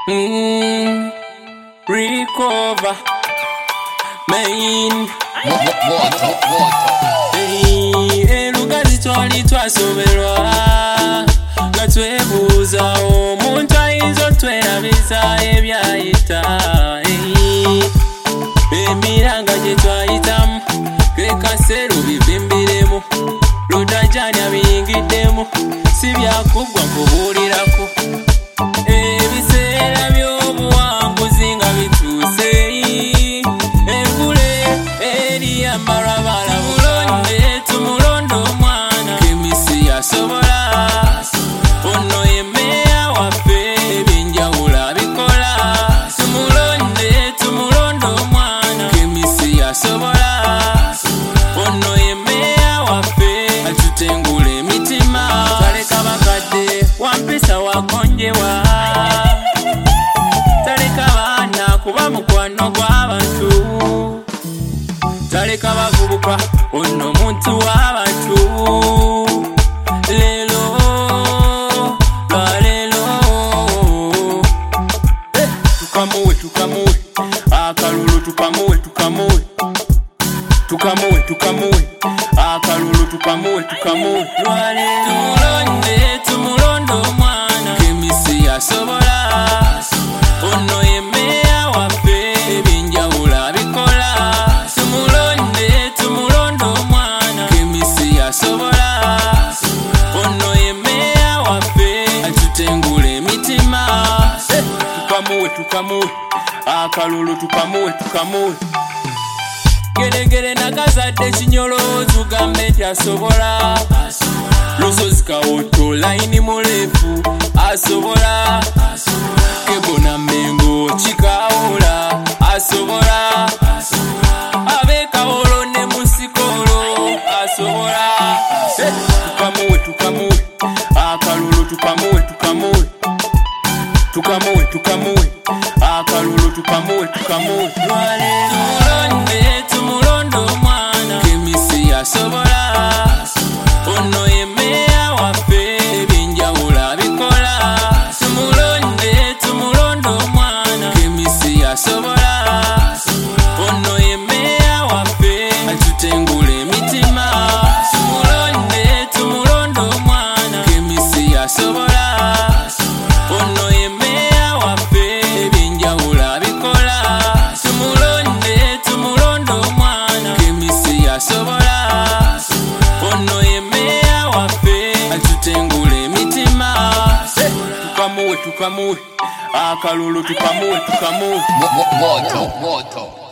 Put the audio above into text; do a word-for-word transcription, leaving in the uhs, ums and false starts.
Mm, recover, main. Water, water. Hey, elugazi twali twasoberwa nga twebuuza omuntu ayinza otwerabiza ebyayita. Hey, emiranga gye twayitamu kekaseero bivimbiremu lodajani abiyingiddemu si byakuggwa nkubuulirako. Ebiseera by'obuwanguzi nga bituuse engule eriyambala balabulonde tumulondo omwana Kemisi yasobola ono ye mmeeya waffe ebyenjawulo abikola. Tumulonde tumulondo omwana Kemisi yasobola ono ye mmeeya waffe atutengula emitima. Taleka bakadde wampisa wakonjewa, taleka baana kuba mukwano gw'abantu, taleka bavubuka ono muntu w'abantu. Leero lwaleero eh, tukamuwe tukamuwe akalulu tukamuwe tukamuwe tukamuwe tukamuwe akalulu tukamuwe tukamuwe lwaleero. Tumulonde tumulondo omwana Kemisi yasobola ono ye mmeeya waffe ebyenjawulo abikola. Tumulonde tumulondo omwana Kemisi yasobola ono ye mmeeya waffe atutengula emitima. Eh, tukamuwe tukamuwe akalulu tukamuwe tukamuwe. Geregere nakazadde kinyoloozi ugambe nti asobola. Lusozi kawoto layini muleefu asobola. Kebona Mengo kikawula asobola. Abekawolo ne musikolo asobola. Eh, tukamuwe tukamuwe akalulu tukamuwe tukamuwe tukamuwe tukamuwe akalulu tukamuwe tukamuwe. Tumulonde tumulondo omwana Kemisi yasobola ono ye mmeeya waffe ebyenjawulo abikola. Tumulonde tumulondo omwana Kemisi yasobola ono ye mmeeya waffe atutengula emitima. Tumulonde tumulondo omwana Kemisi yasobola ono ye mmeeya waffe ebyenjawulo abikola. Tumulonde tumulondo omwana Kemisi yasobola ono ye mmeeya waffe atutengula emitima. Eh, tukamuwe tukamuwe akalulu tukamuwe tukamuwe. Water, water.